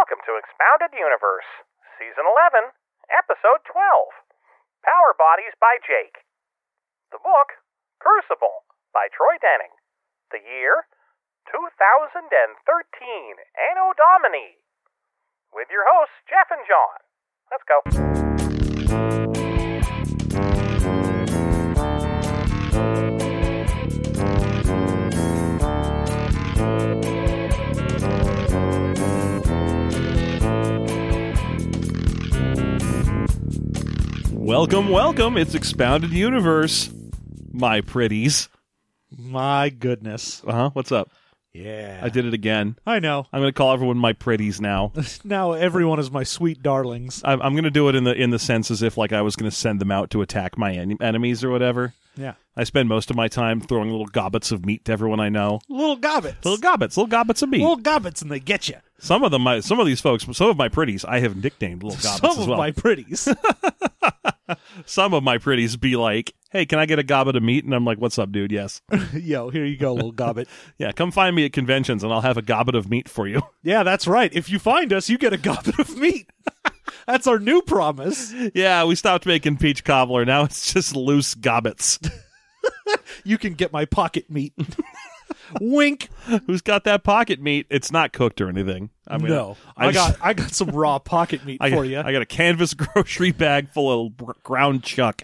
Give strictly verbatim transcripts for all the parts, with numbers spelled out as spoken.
Welcome to Expounded Universe, Season eleven, Episode twelve, Power Bodies by Jake. The book, Crucible, by Troy Denning. The year, two thousand thirteen, Anno Domini. With your hosts, Jeff and John. Let's go. Welcome, welcome. It's Expounded Universe, my pretties. My goodness. Uh-huh. What's up? Yeah. I did it again. I know. I'm going to call everyone my pretties now. Now everyone is my sweet darlings. I'm, I'm going to do it in the in the sense as if like I was going to send them out to attack my en- enemies or whatever. Yeah. I spend most of my time throwing little gobbets of meat to everyone I know. Little gobbets. Little gobbets, little gobbets of meat. Little gobbets, and they get you. Some of them, my, some of these folks, some of my pretties, I have nicknamed little gobbets Some as of well. my pretties. Some of my pretties be like, hey, can I get a gobbet of meat? And I'm like, what's up, dude? Yes. Yo, here you go, little gobbet. Yeah, come find me at conventions and I'll have a gobbet of meat for you. Yeah, that's right. If you find us, you get a gobbet of meat. That's our new promise. Yeah, we stopped making peach cobbler. Now it's just loose gobbets. You can get my pocket meat. Wink. Who's got that pocket meat? It's not cooked or anything. I mean, No, I, I just- got I got some raw pocket meat I, for you. I got a canvas grocery bag full of br- ground chuck.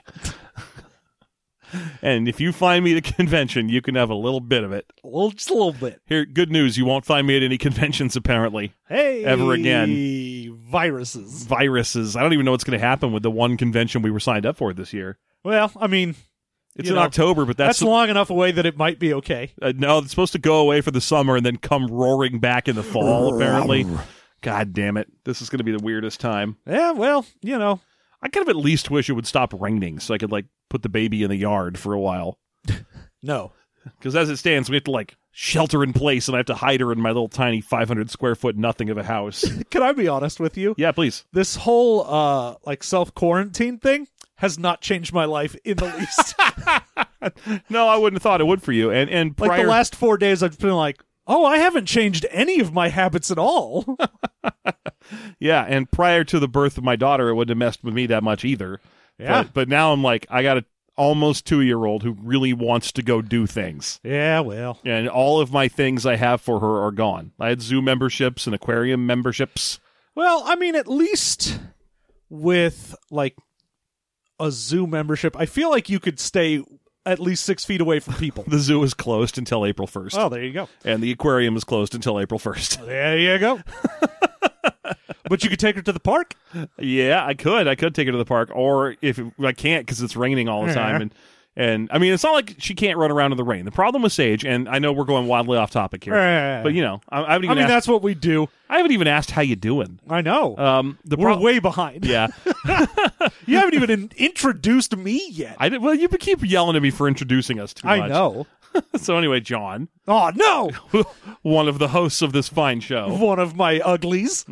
And if you find me at a convention, you can have a little bit of it. Well, just a little bit. Here, good news, you won't find me at any conventions, apparently. Hey, Ever again. Viruses. Viruses. I don't even know what's going to happen with the one convention we were signed up for this year. Well, I mean, It's You in know, October, but that's... that's long enough away that it might be okay. Uh, no, it's supposed to go away for the summer and then come roaring back in the fall, apparently. God damn it. This is going to be the weirdest time. Yeah, well, you know. I kind of at least wish it would stop raining so I could, like, put the baby in the yard for a while. No. Because as it stands, we have to, like, shelter in place, and I have to hide her in my little tiny five hundred square foot nothing of a house. Can I be honest with you? Yeah, please. This whole, uh, like, self-quarantine thing has not changed my life in the least. No, I wouldn't have thought it would for you. And, and prior... Like, the last four days, I've been like, oh, I haven't changed any of my habits at all. Yeah, and prior to the birth of my daughter, it wouldn't have messed with me that much either. Yeah. But, but now I'm like, I got a almost two-year-old who really wants to go do things. Yeah, well. And all of my things I have for her are gone. I had zoo memberships and aquarium memberships. Well, I mean, at least with, like, a zoo membership, I feel like you could stay at least six feet away from people. The zoo is closed until April first. Oh, there you go. And the aquarium is closed until April first. There you go. But you could take her to the park? Yeah, I could. I could take her to the park. Or if I can't because it's raining all the time. And, and I mean, it's not like she can't run around in the rain. The problem with Sage, and I know we're going wildly off topic here, but, you know, I, I haven't I even mean, asked, that's what we do. I haven't even asked how you doing. I know. Um, the We're pro- way behind. Yeah. You haven't even in- introduced me yet. I did, well, you keep yelling at me for introducing us too much. I know. So anyway, John, Oh, no! one of the hosts of this fine show. One of my uglies.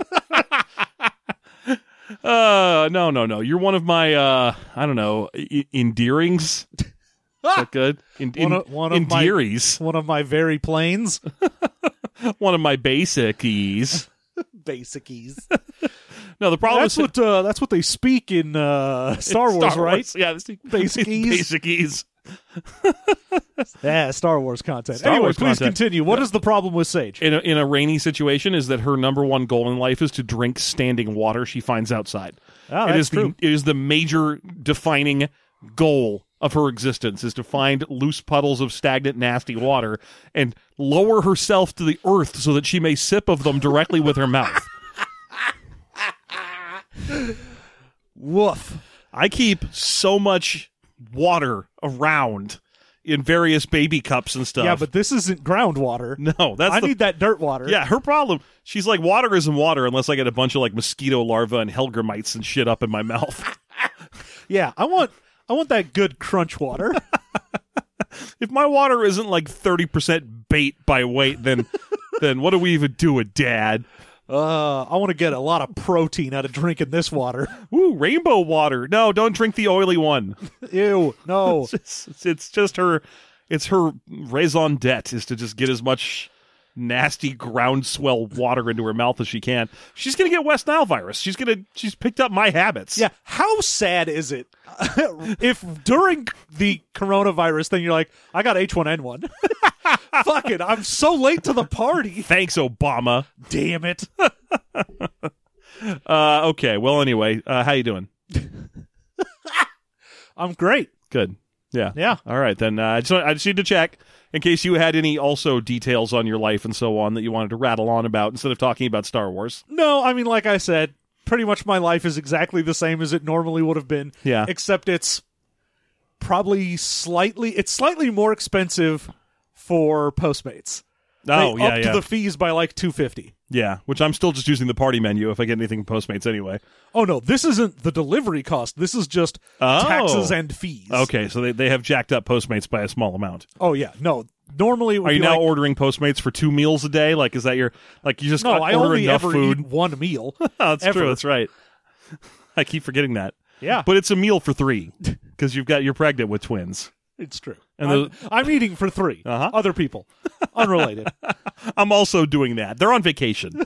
Uh, no, no, no. You're one of my, uh, I don't know, I- endearings. Is that good? In, in, One of- one of my- endearies. One of my very planes. One of my basicies. Basicies. No, the problem That's is what uh, that's what they speak in uh, Star Wars, right? Yeah, this- Basicies. Basicies. Yeah, Star Wars content. Star anyway, Wars please content. continue. What is the problem with Sage? In a, in a rainy situation, is that her number one goal in life is to drink standing water she finds outside. Oh, it that's is true. the it is the major defining goal of her existence, is to find loose puddles of stagnant, nasty water and lower herself to the earth so that she may sip of them directly with her mouth. Woof. I keep so much water around in various baby cups and stuff. Yeah, but this isn't groundwater. no, that's I the, need that dirt water. yeah, her problem. She's like, water isn't water unless I get a bunch of like mosquito larvae and helgramites and shit up in my mouth. Yeah, I want I want that good crunch water. If my water isn't like thirty percent bait by weight, then then what do we even do with Dad? Uh, I want to get a lot of protein out of drinking this water. Woo, rainbow water. No, don't drink the oily one. Ew, no. It's, it's, it's just her, it's her raison d'etre is to just get as much nasty groundswell water into her mouth as she can. She's going to get West Nile virus. She's going to, she's picked up my habits. Yeah. How sad is it if during the coronavirus thing you're like, I got H one N one. Fuck it. I'm so late to the party. Thanks, Obama. Damn it. uh, okay. Well, anyway, uh, how you doing? I'm great. Good. Yeah. Yeah. All right. Then uh, I, just, I just need to check in case you had any also details on your life and so on that you wanted to rattle on about instead of talking about Star Wars. No, I mean, like I said, pretty much my life is exactly the same as it normally would have been. Yeah. Except it's probably slightly, it's slightly more expensive for Postmates. Oh, They yeah, upped yeah. the fees by like two hundred fifty dollars. Yeah, which I'm still just using the party menu if I get anything from Postmates anyway. Oh, no, this isn't the delivery cost. This is just Oh. taxes and fees. Okay, so they, they have jacked up Postmates by a small amount. Oh, yeah. No, normally it would Are you be now like, ordering Postmates for two meals a day? Like, is that your, like, you just no, got- I order only enough ever food? eat one meal. Oh, that's ever. true, that's right. I keep forgetting that. Yeah. But it's a meal for three because you've got, you're pregnant with twins. It's true. And I'm, the- I'm eating for three. Uh-huh. Other people. Unrelated. I'm also doing that. They're on vacation.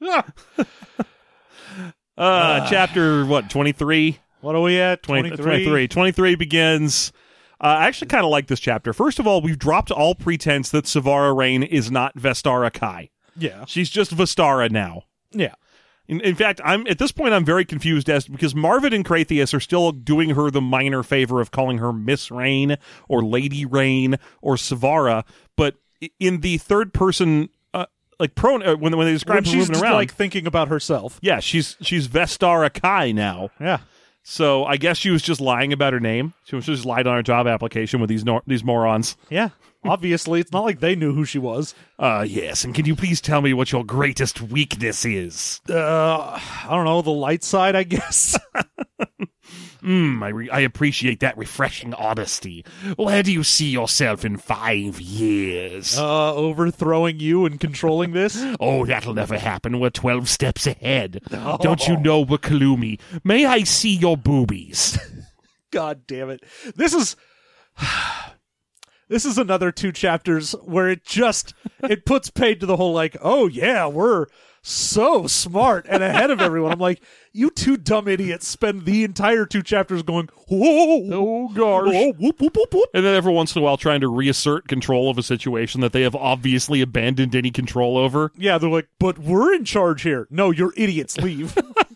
uh, chapter, what, twenty-three? What are we at? twenty, twenty-three? twenty-three. twenty-three begins. Uh, I actually kind of like this chapter. First of all, we've dropped all pretense that Savara Rain is not Vestara Kai. Yeah. She's just Vestara now. Yeah. In, in fact, I'm at this point I'm very confused as because Marvin and Kratheus are still doing her the minor favor of calling her Miss Rain or Lady Rain or Savara, but i- in the third person, uh, like prone uh, when when they describe When her she's moving just, around, like thinking about herself. yeah, she's she's Vestara Kai now. Yeah. So I guess she was just lying about her name. She was just lied on her job application with these nor- these morons. Yeah. Obviously, it's not like they knew who she was. Uh, yes, and can you please tell me what your greatest weakness is? Uh, I don't know, the light side, I guess. Hmm, I, re- I appreciate that refreshing honesty. Where do you see yourself in five years? uh, overthrowing you and controlling this. oh, that'll never happen. We're twelve steps ahead. Don't you know we're Kalumi? May I see your boobies? God damn it. This is... This is another two chapters where it just, it puts paid to the whole like, oh yeah, we're so smart and ahead of everyone. I'm like, you two dumb idiots spend the entire two chapters going, whoa, Oh, gosh. whoa, whoop, whoop, whoop, whoop. And then every once in a while trying to reassert control of a situation that they have obviously abandoned any control over. Yeah, they're like, but we're in charge here. No, you're idiots. Leave.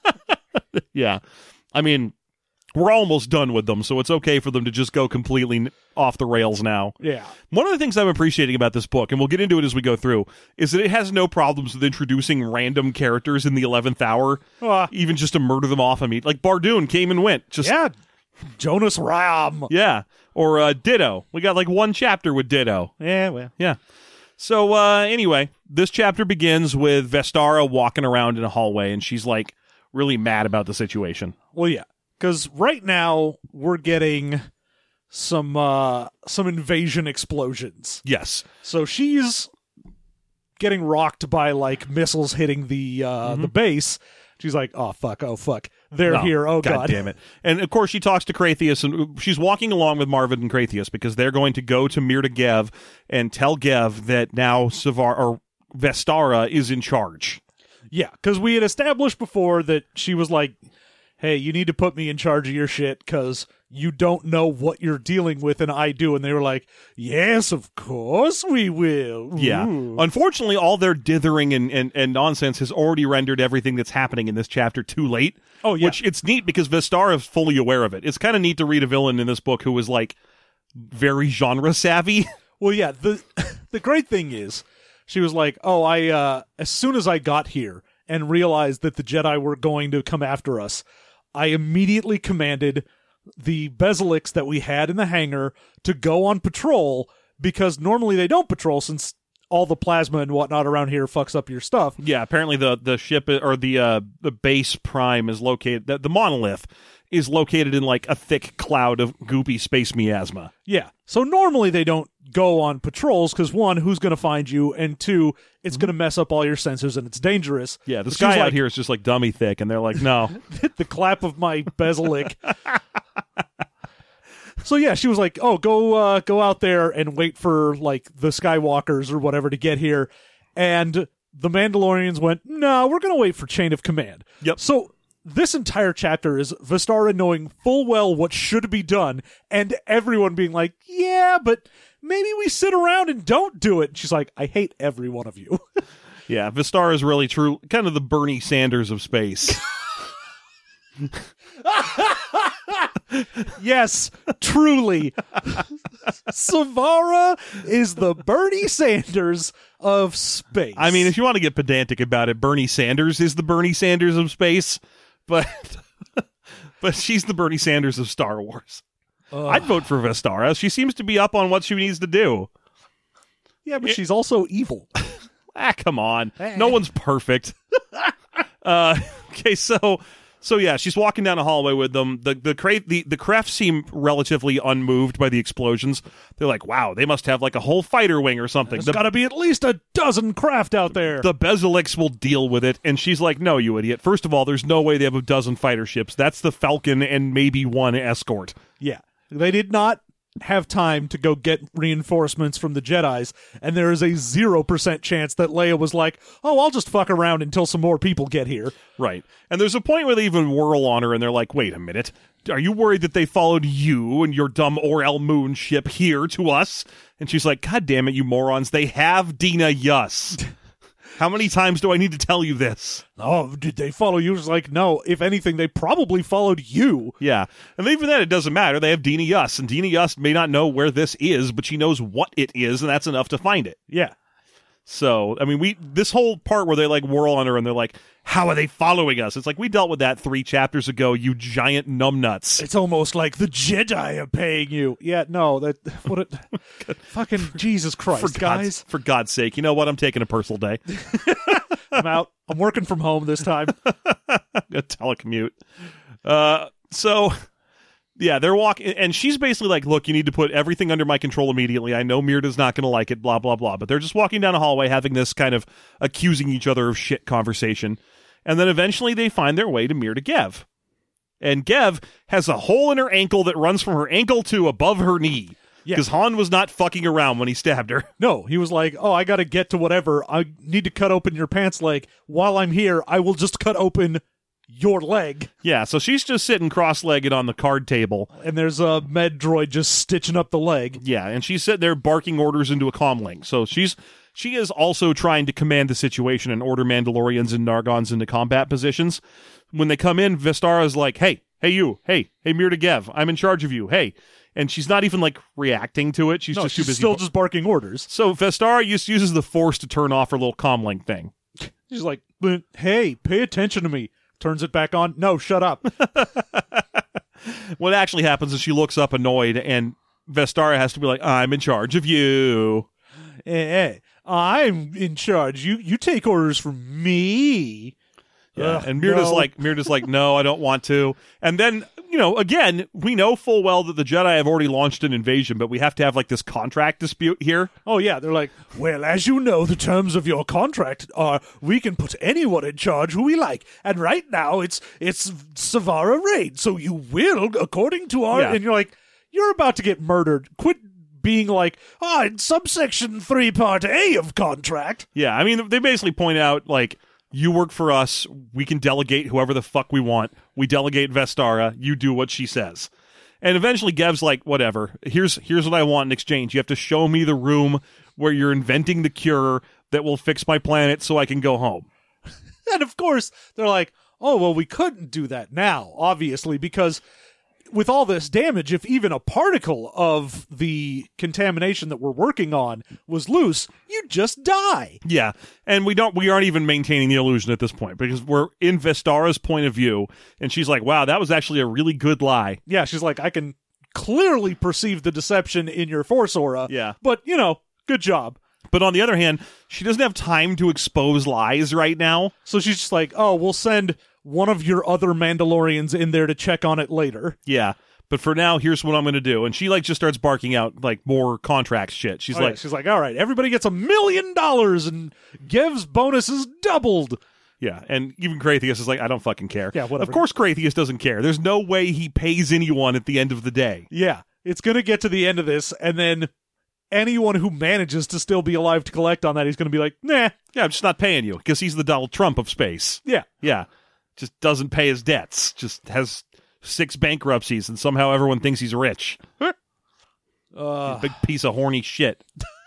Yeah. I mean, we're almost done with them, so it's okay for them to just go completely n- off the rails now. Yeah. One of the things I'm appreciating about this book, and we'll get into it as we go through, is that it has no problems with introducing random characters in the eleventh hour, Uh, even just to murder them off. I mean, like Bardoon came and went. Just yeah. Jonas Ram. Yeah. Or uh, Ditto. We got like one chapter with Ditto. Yeah, well. Yeah. So uh, anyway, this chapter begins with Vestara walking around in a hallway, and she's like really mad about the situation. Well, yeah. Because right now we're getting some uh, some invasion explosions. Yes. So she's getting rocked by like missiles hitting the uh, Mm-hmm. the base. She's like, "Oh fuck! Oh fuck! They're Oh, here! Oh god. damn it!" And of course, she talks to Kratheus, and she's walking along with Marvin and Kratheus because they're going to go to Mirta Gev and tell Gev that now Savar or Vestara is in charge. Yeah, because we had established before that she was like, "Hey, you need to put me in charge of your shit because you don't know what you're dealing with, and I do." And they were like, "Yes, of course we will." Yeah. Ooh. Unfortunately, all their dithering and, and, and nonsense has already rendered everything that's happening in this chapter too late. Oh, yeah. Which it's neat because Vestara is fully aware of it. It's kind of neat to read a villain in this book who was like very genre savvy. Well, yeah, the the great thing is she was like, "Oh, I uh as soon as I got here and realized that the Jedi were going to come after us, I immediately commanded the Bezaliks that we had in the hangar to go on patrol because normally they don't patrol since all the plasma and whatnot around here fucks up your stuff." Yeah, apparently the the ship or the uh, the base prime is located. The, the monolith is located in like a thick cloud of goopy space miasma. Yeah. So normally they don't go on patrols because one, who's going to find you, and two, it's going to mess up all your sensors and it's dangerous. Yeah, the But she sky was out like, here is just like dummy thick, and they're like, no. the clap of my Bezalik. So yeah, she was like, "Oh, go uh, go out there and wait for like the Skywalkers or whatever to get here." and the Mandalorians went, no, we're going to wait for Chain of Command. Yep. So this entire chapter is Vestara knowing full well what should be done, and everyone being like, yeah, but maybe we sit around and don't do it. And she's like, I hate every one of you. Yeah, Vestara is really true, kind of the Bernie Sanders of space. Yes, truly. Savara is the Bernie Sanders of space. I mean, if you want to get pedantic about it, Bernie Sanders is the Bernie Sanders of space, but but she's the Bernie Sanders of Star Wars. Ugh. I'd vote for Vestara. She seems to be up on what she needs to do. Yeah, but she's also evil. Ah, come on. No one's perfect. uh, okay, so so yeah, she's walking down a hallway with them. The the cra- the the Krefts seem relatively unmoved by the explosions. They're like, wow, they must have like a whole fighter wing or something. There's The, got to be at least a dozen craft out there. the Bezalix will deal with it. And she's like, no, you idiot. First of all, there's no way they have a dozen fighter ships. That's the Falcon and maybe one escort. Yeah. They did not have time to go get reinforcements from the Jedis, and there is a zero percent chance that Leia was like, oh, I'll just fuck around until some more people get here. Right. And there's a point where they even whirl on her and they're like, wait a minute. Are you worried that they followed you and your dumb Or-El Moon ship here to us? And she's like, God damn it, you morons. They have Dina Yus. How many times do I need to tell you this? Oh, did they follow you? It's like, no, if anything, they probably followed you. Yeah. And even then, it doesn't matter. They have Dina Yus, and Dina Yus may not know where this is, but she knows what it is, and that's enough to find it. Yeah. So, I mean, we this whole part where they, like, whirl on her and they're like, how are they following us? It's like, we dealt with that three chapters ago, you giant numbnuts. It's almost like the Jedi are paying you. Yeah, no, that, what a, fucking Jesus Christ, For God's, guys. for God's sake. You know what? I'm taking a personal day. I'm out. I'm working from home this time. A telecommute. Uh, so, yeah, they're walking, and she's basically like, look, you need to put everything under my control immediately. I know Myrda's not going to like it, blah, blah, blah. But they're just walking down a hallway having this kind of accusing each other of shit conversation. And then eventually they find their way to Myrda Gev. And Gev has a hole in her ankle that runs from her ankle to above her knee. Yeah. Because Han was not fucking around when he stabbed her. No, he was like, oh, I got to get to whatever. I need to cut open your pants leg. While I'm here, I will just cut open your leg. Yeah, so she's just sitting cross-legged on the card table. And there's a med droid just stitching up the leg. Yeah, and she's sitting there barking orders into a comlink. So she's she is also trying to command the situation and order Mandalorians and Nargons into combat positions. When they come in, Vestara's like, hey, hey you, hey, hey Myrda Gev, I'm in charge of you, hey. And she's not even, like, reacting to it. She's No, just she's too busy. still just barking orders. So Vestara use, uses the Force to turn off her little comlink thing. She's like, but hey, pay attention to me. Turns it back on. No, shut up. What actually happens is she looks up annoyed, and Vestara has to be like, I'm in charge of you. Hey, hey, I'm in charge. You you take orders from me. Yeah, Ugh, and Myrda's no. like, Myrda's like, no, I don't want to. And then, you know, again, we know full well that the Jedi have already launched an invasion, but we have to have like this contract dispute here. Oh, yeah, they're like, well, as you know, the terms of your contract are we can put anyone in charge who we like. And right now, it's it's Savara Raid, so you will, according to our... Yeah. And you're like, you're about to get murdered. Quit being like, oh, in subsection three, part A of contract. Yeah, I mean, they basically point out, like, you work for us, we can delegate whoever the fuck we want. We delegate Vestara, you do what she says. And eventually Gev's like, whatever, here's here's what I want in exchange. You have to show me the room where you're inventing the cure that will fix my planet so I can go home. And of course, they're like, oh, well, we couldn't do that now, obviously, because with all this damage, if even a particle of the contamination that we're working on was loose, you'd just die. Yeah, and we don't we aren't even maintaining the illusion at this point because we're in Vestara's point of view, and she's like, wow, that was actually a really good lie. Yeah, she's like, I can clearly perceive the deception in your Force aura. Yeah. But, you know, good job. But on the other hand, she doesn't have time to expose lies right now. So she's just like, oh, we'll send one of your other Mandalorians in there to check on it later. Yeah. But for now, here's what I'm going to do. And she like just starts barking out like more contract shit. She's Oh, like, yeah. She's like, all right, everybody gets a million dollars and Gev's bonus is doubled. yeah. And even Kratheus is like, I don't fucking care. Yeah, whatever. Of course Kratheus doesn't care. There's no way he pays anyone at the end of the day. Yeah, it's going to get to the end of this, and then anyone who manages to still be alive to collect on that, he's going to be like, nah. Yeah, I'm just not paying you because he's the Donald Trump of space. Yeah. Yeah. Just doesn't pay his debts. Just has six bankruptcies and somehow everyone thinks he's rich. Uh, Big piece of horny shit.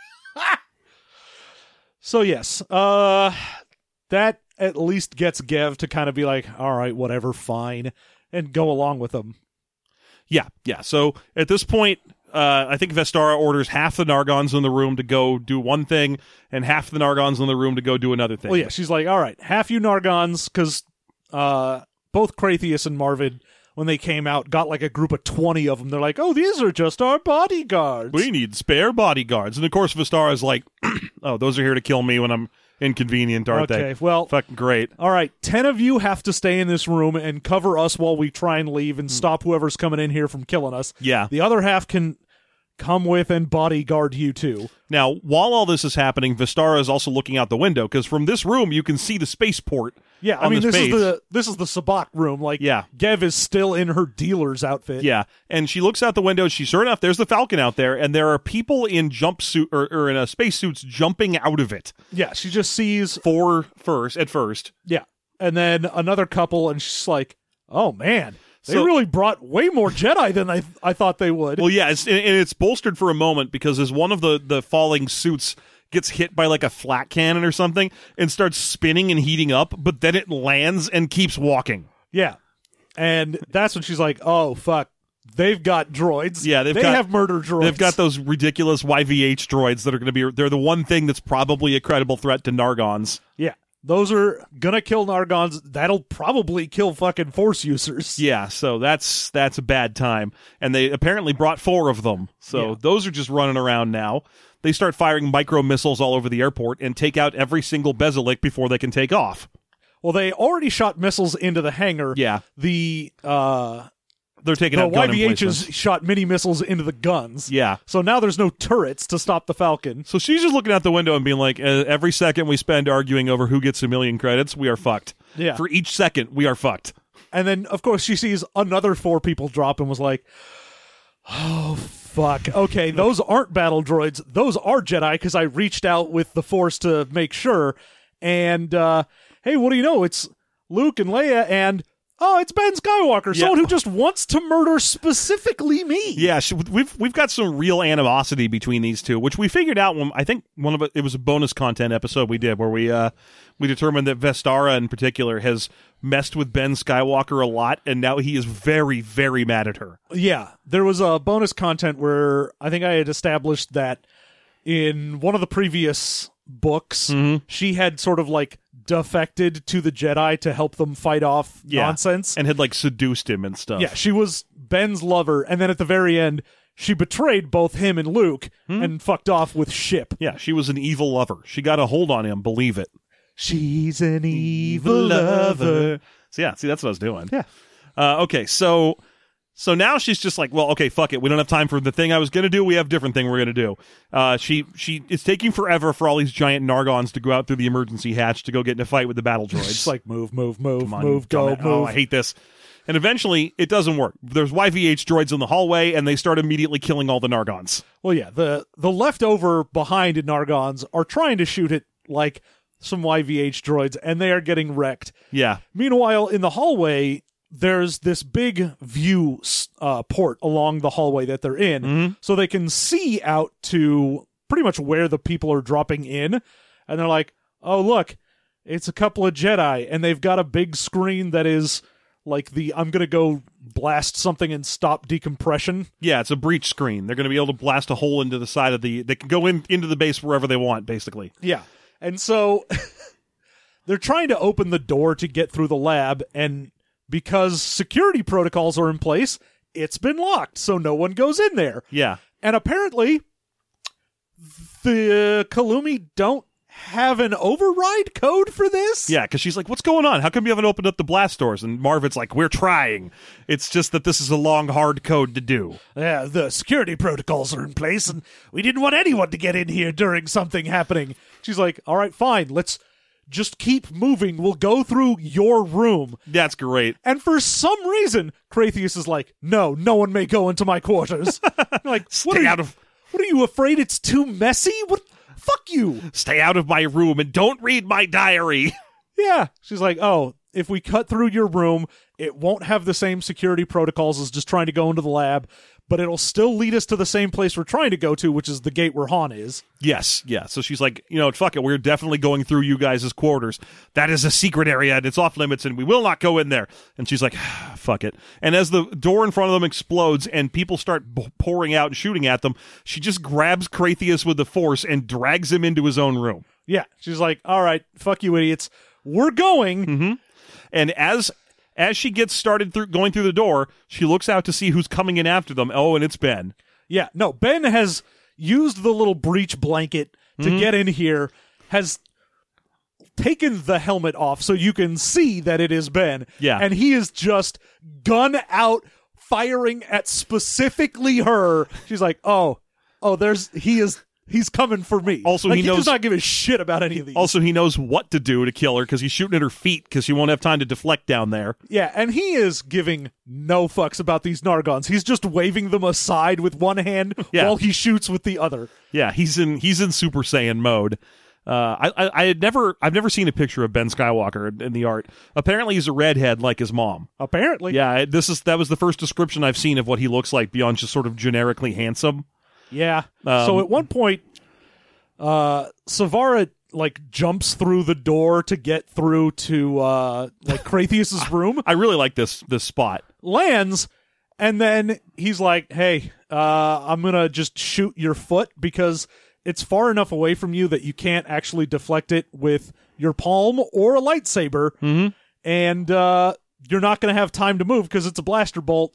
so, yes. Uh, that at least gets Gev to kind of be like, all right, whatever, fine, and go along with them. Yeah, yeah. So at this point, uh, I think Vestara orders half the Nargons in the room to go do one thing and half the Nargons in the room to go do another thing. Well, yeah, she's like, all right, half you Nargons, because uh, both Kratheus and Marvid, when they came out, got like a group of twenty of them. They're like, oh, these are just our bodyguards. We need spare bodyguards. And of course, Vestara's like, oh, those are here to kill me when I'm inconvenient, aren't okay, they? Okay, well, fucking great. All right, ten of you have to stay in this room and cover us while we try and leave and stop whoever's coming in here from killing us. Yeah. The other half can come with and bodyguard you too. Now, while all this is happening, Vestara is also looking out the window because from this room you can see the spaceport. Yeah, I on mean the this space. is the this is the Sabak room. Like, Yeah. Gev is still in her dealer's outfit. Yeah, and she looks out the window. She sure enough, there's the Falcon out there, and there are people in jumpsuit or, or in a spacesuits jumping out of it. Yeah, she just sees For first, at first, yeah, and then another couple, and she's like, "Oh man, they So- really brought way more Jedi than I I thought they would." well, yeah, it's, and and it's bolstered for a moment because as one of the the falling suits gets hit by like a flat cannon or something and starts spinning and heating up, but then it lands and keeps walking. Yeah, and that's when she's like, "Oh fuck, they've got droids. Yeah, they've they got- have murder droids. They've got those ridiculous Y V H droids that are going to be, they're the one thing that's probably a credible threat to Nargons. Yeah, those are gonna kill Nargons. That'll probably kill fucking Force users. Yeah, so that's that's a bad time. And they apparently brought four of them. So Yeah. those are just running around now. They start firing micro missiles all over the airport and take out every single Bezalik before they can take off. Well, they already shot missiles into the hangar. Yeah. The uh, They're taking the out gun Y V Hs emplacements. shot mini missiles into the guns. Yeah. So now there's no turrets to stop the Falcon. So she's just looking out the window and being like, uh, every second we spend arguing over who gets a million credits, we are fucked. Yeah. For each second, we are fucked. And then, of course, she sees another four people drop and was like, oh, fuck. Okay, those aren't battle droids. Those are Jedi because I reached out with the Force to make sure. And, uh, hey, what do you know? It's Luke and Leia and, oh, it's Ben Skywalker, Yeah. someone who just wants to murder specifically me. Yeah, she, we've we've got some real animosity between these two, which we figured out when I think one of it, it was a bonus content episode we did where we uh we determined that Vestara in particular has messed with Ben Skywalker a lot, and now he is very very mad at her. Yeah, there was a bonus content where I think I had established that in one of the previous books, Mm-hmm. she had sort of like defected to the Jedi to help them fight off Yeah. nonsense. And had like seduced him and stuff. Yeah, she was Ben's lover, and then at the very end, she betrayed both him and Luke Hmm? and fucked off with Ship. Yeah, she was an evil lover. She got a hold on him, believe it. She's an evil lover. So yeah, see, that's what I was doing. Yeah. Uh, okay, so so now she's just like, well, okay, fuck it. We don't have time for the thing I was going to do. We have a different thing we're going to do. Uh, she she it's taking forever for all these giant Nargons to go out through the emergency hatch to go get in a fight with the battle droids. Just like move, move, move, Come on, move, go, dumbass. move. Oh, I hate this. And eventually, it doesn't work. There's Y V H droids in the hallway, and they start immediately killing all the Nargons. Well, yeah, the the leftover behind Nargons are trying to shoot it like some Y V H droids, and they are getting wrecked. Yeah. Meanwhile, in the hallway, there's this big view uh, port along the hallway that they're in, Mm-hmm. so they can see out to pretty much where the people are dropping in, and they're like, oh, look, it's a couple of Jedi, and they've got a big screen that is like the I'm going to go blast something and stop decompression. Yeah, it's a breach screen. They're going to be able to blast a hole into the side of the... They can go in into the base wherever they want, basically. Yeah. And so they're trying to open the door to get through the lab, and because security protocols are in place, it's been locked, so no one goes in there. Yeah. And apparently, the Kalumi don't have an override code for this? Yeah, because she's like, what's going on? How come you haven't opened up the blast doors? And Marvin's like, we're trying. It's just that this is a long, hard code to do. Yeah, the security protocols are in place, and we didn't want anyone to get in here during something happening. She's like, all right, fine, let's just keep moving. We'll go through your room. That's great. And for some reason, Kratheus is like, no, no one may go into my quarters. like, Stay what are, out you, of... What are you afraid it's too messy? What? Fuck you. Stay out of my room and don't read my diary. Yeah. She's like, oh, if we cut through your room, it won't have the same security protocols as just trying to go into the lab, but it'll still lead us to the same place we're trying to go to, which is the gate where Han is. Yes, yeah. So she's like, you know, fuck it. We're definitely going through you guys' quarters. That is a secret area and it's off limits and we will not go in there. And she's like, fuck it. And as the door in front of them explodes and people start b- pouring out and shooting at them, she just grabs Kratheus with the Force and drags him into his own room. Yeah. She's like, all right, fuck you idiots. We're going. Mm-hmm. And as as she gets started through going through the door, she looks out to see who's coming in after them. Oh, and it's Ben. Yeah, no, Ben has used the little breech blanket to Mhm. get in here, has taken the helmet off so you can see that it is Ben. Yeah. And he is just gun out, firing at specifically her. She's like, oh, oh, there's, he is, he's coming for me. Also, like, he he knows- does not give a shit about any of these. Also, he knows what to do to kill her because he's shooting at her feet because she won't have time to deflect down there. Yeah, and he is giving no fucks about these Nargons. He's just waving them aside with one hand Yeah. while he shoots with the other. Yeah, he's in he's in Super Saiyan mode. Uh, I, I I had never I've never seen a picture of Ben Skywalker in, in the art. Apparently, he's a redhead like his mom. Apparently. Yeah, this is that was the first description I've seen of what he looks like beyond just sort of generically handsome. Yeah. Um, so at one point, uh, Savara like jumps through the door to get through to uh, like Kratheus's room, I really like this this spot. lands, and then he's like, "Hey, uh, I'm gonna just shoot your foot because it's far enough away from you that you can't actually deflect it with your palm or a lightsaber, Mm-hmm. and uh, you're not gonna have time to move because it's a blaster bolt."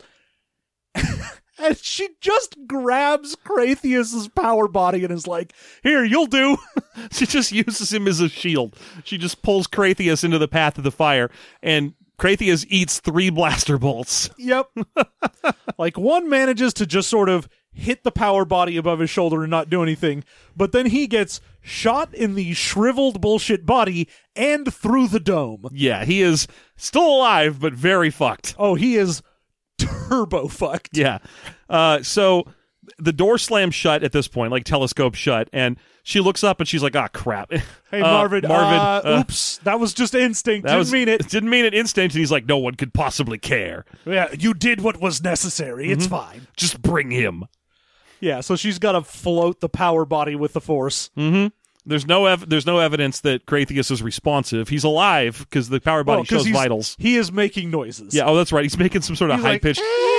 And she just grabs Kratheus's power body and is like, "Here, you'll do." She just uses him as a shield. She just pulls Kratheus into the path of the fire, and Kratheus eats three blaster bolts. Yep. Like, one manages to just sort of hit the power body above his shoulder and not do anything, but then he gets shot in the shriveled bullshit body and through the dome. Yeah, he is still alive, but very fucked. Oh, he is turbo fucked. Yeah. Uh, so the door slams shut at this point, like telescope shut, and she looks up and she's like, ah, crap. Hey, Uh, Marvin, Marvin, uh, uh, oops, that was just instinct. that Didn't was- mean it. Didn't mean it instinct. And he's like, no one could possibly care. Yeah, you did what was necessary. It's fine. Just bring him. Yeah, so she's got to float the power body with the Force. Mm-hmm. There's no ev- there's no evidence that Kratheus is responsive. He's alive because the power body Oh, 'cause shows he's- vitals. He is making noises. Yeah, oh, that's right. He's making some sort of He's like, high pitched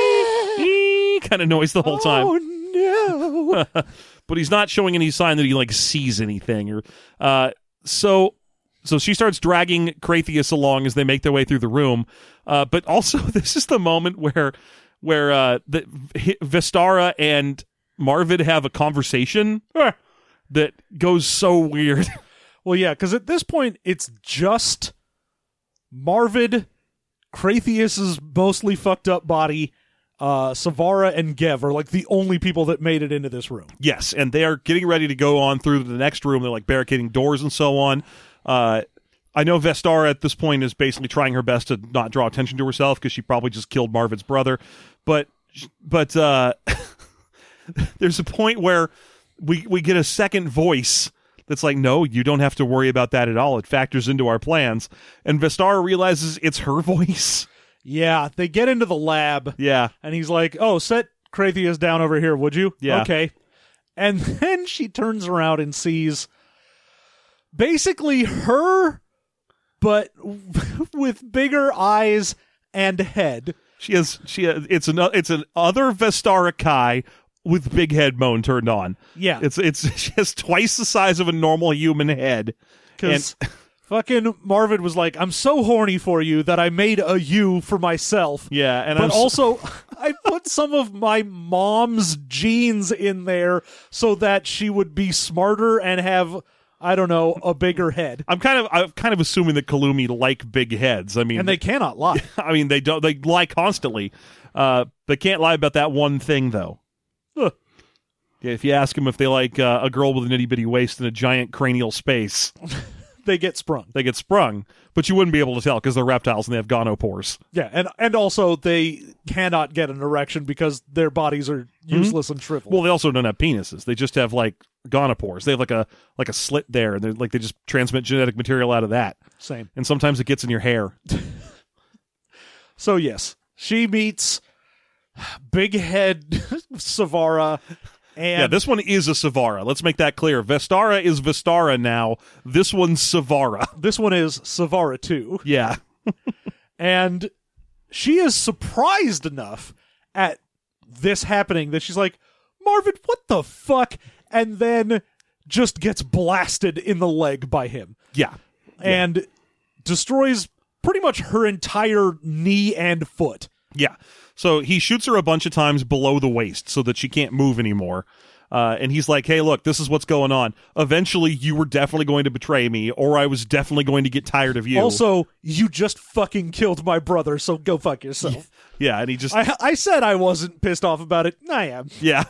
kind of noise the whole time. Oh, no. But he's not showing any sign that he like sees anything. Or uh, so so she starts dragging Kratheus along as they make their way through the room. Uh, but also, this is the moment where where uh, the H- Vestara and Marvid have a conversation that goes so weird. Well, yeah, because at this point, it's just Marvid, Kratheus's mostly fucked up body, uh, Savara, and Gev are like the only people that made it into this room. Yes, and they are getting ready to go on through the next room. They're like barricading doors and so on. Uh, I know Vestara at this point is basically trying her best to not draw attention to herself because she probably just killed Marvid's brother. But but uh, there's a point where we we get a second voice that's like, no, you don't have to worry about that at all. It factors into our plans. And Vestara realizes it's her voice. Yeah, they get into the lab, Yeah. and he's like, oh, set Kratheus down over here, would you? Yeah. Okay. And then she turns around and sees basically her, but with bigger eyes and head. She has she has, it's an it's an other Vestara Kai with big head bone turned on. Yeah. It's it's she has twice the size of a normal human head. Because fucking Marvin was like, I'm so horny for you that I made a you for myself. Yeah, and But I'm so- also, I put some of my mom's genes in there so that she would be smarter and have, I don't know, a bigger head. I'm kind of I'm kind of assuming that Kalumi like big heads. I mean, And they cannot lie. I mean they don't they lie constantly. Uh, they can't lie about that one thing though. Ugh. Yeah, if you ask them if they like uh, a girl with an itty bitty waist and a giant cranial space. they get sprung. They get sprung, but you wouldn't be able to tell because they're reptiles and they have gonopores. Yeah, and and also they cannot get an erection because their bodies are useless mm-hmm. and shriveled. Well, they also don't have penises. They just have like gonopores. They have like a like a slit there, and they're like they just transmit genetic material out of that. Same. And sometimes it gets in your hair. So yes, she meets Big Head Savara. And yeah, this one is a Savara. Let's make that clear. Vestara is Vestara now. This one's Savara. This one is Savara too. Yeah. And she is surprised enough at this happening that she's like, Marvin, what the fuck? And then just gets blasted in the leg by him. Yeah. And yeah. destroys pretty much her entire knee and foot. Yeah. So he shoots her a bunch of times below the waist so that she can't move anymore. Uh, and he's like, hey, look, this is what's going on. Eventually, you were definitely going to betray me, or I was definitely going to get tired of you. Also, you just fucking killed my brother, so go fuck yourself. Yeah, and he just... I, I said I wasn't pissed off about it. I am. Yeah.